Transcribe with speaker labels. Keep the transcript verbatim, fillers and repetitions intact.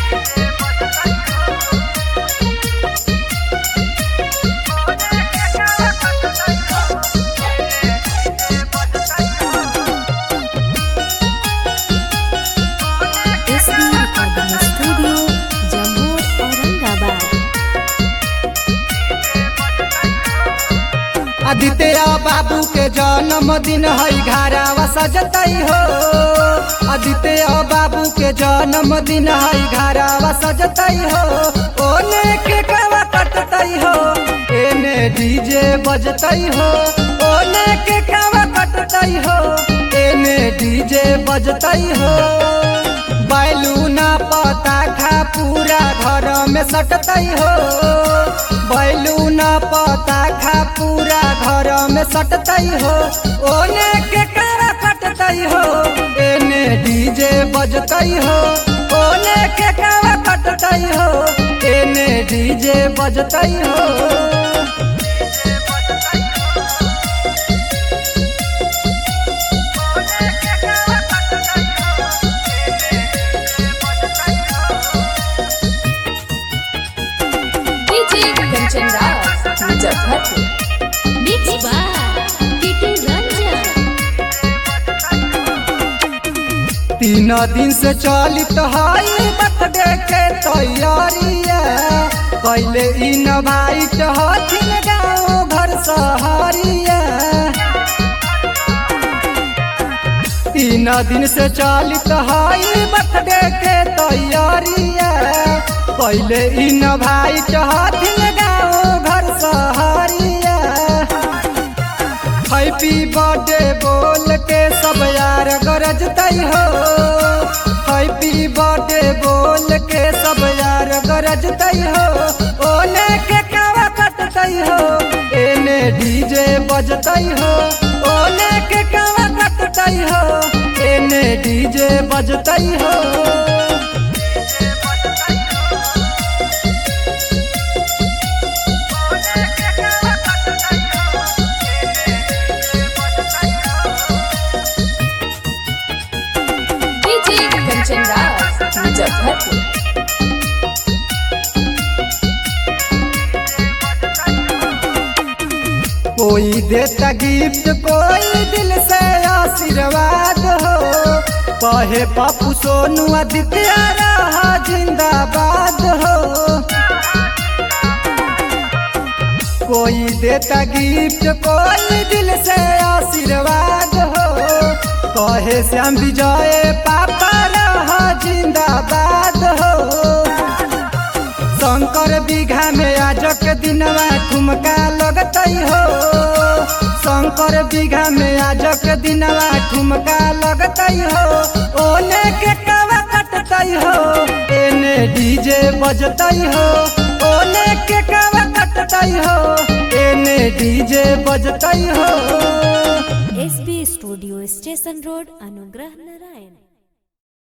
Speaker 1: आदित्य बाबू के जन्मदिन है घरवा सजतई हो। आदित्य बाबू के जन्मदिन है घरवा सजतई हो। ओने के कवा कटतई हो, एने डीजे बजतई हो। ओने के कवा कटतई हो, एने डीजे बजतई हो। बैलूना पताखा पूरा घर में सटतई हो। बैलूना पताखा पूरा घर में सटतई हो। ओने के कवा कटतई हो, एने डीजे बजतई हो। ओने के कवा कटतई हो, एने डीजे बजतई हो। तीन दिन से चलित हई बर्थडे के तैयारिया। पहले इनवाइट हथिन गाँव घर सहरिया। तीन दिन से चलित हई बर्थडे के तैयारिया। पहले इनवाइट हथिन गाँव घर सहरिया। हैप्पी बर्थडे बोल के सब यार गरजतई हो। हैप्पी बर्थडे बोल के सब यार गरजतई हो। ओने के कवा कटतई हो, एने डीजे बजतई हो। ओने के कवा कटतई हो, एने डीजे बजतई हो। कोई देता गिफ्ट, कोई दिल से आशीर्वाद हो। कहे पप्पू सोनू आदित्य रहा जिंदाबाद हो। कोई देता गिफ्ट, कोई दिल से आशीर्वाद हो। कहे श्याम विजय पापा रहा जिंदाबाद हो। शंकर बीघा में आज के दिनवा ठुमका लगतई हो। शंकर बीघा में आज के दिनवा ठुमका लगतई हो। ओने के कवा कटतई हो, एने डीजे बजतई हो। ओने के कवा कटतई हो, एने डीजे बजतई हो।
Speaker 2: SB studio station road Anugrah Narayan.